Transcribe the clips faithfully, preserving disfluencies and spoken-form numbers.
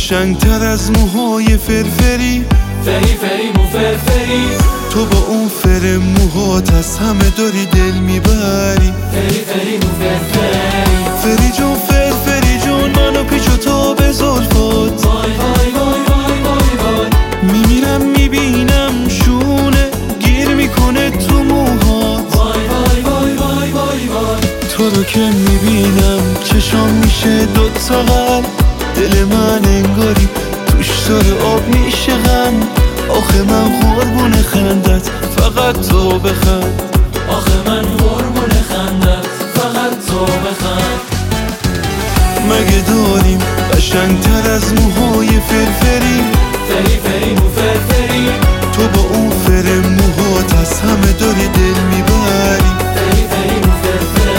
قشنگتر از موهای فرفری، فری فری مو فرفری. تو با اون فر موهات از همه داری دل میبری. فری فری مو فرفری. فری جون فرفری جون منو پیچ و تا به زلفات. وای وای وای وای وای وای. میمیرم میبینم شونه گیر میکنه تو موهات. وای وای وای وای وای وای. تو رو که میبینم چشام میشه دوتا قلب. دل من انگاری توش داره آب میشه غم. آخه من قربون خندت فقط تو بخند. آخه من قربون خندت فقط تو بخند. مگه داریم قشنگتر از موهای فرفری؟ فری فری مو فرفری. تو با اون فر موهات از همه داری دل میبری. فری فری مو فرفری.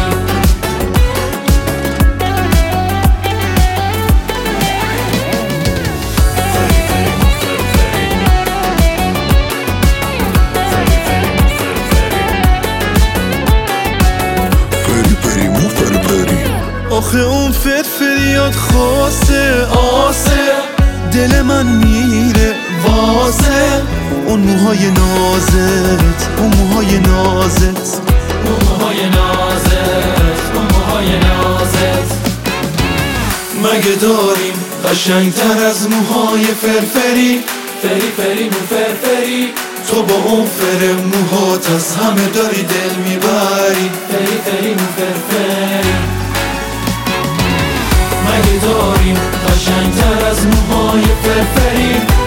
آخه اون فرفریات خاصه آسه. دل من میره واسه اون موهای نازت. اون موهای نازت. اون موهای نازت. اون موهای نازت. مگه داریم قشنگتر از موهای فرفری؟ فری فری مو فرفری. تو با اون فر موهات از همه داری دل میبری. فری فری مو فرفری. مگه داریم قشنگتر از موهای فرفری؟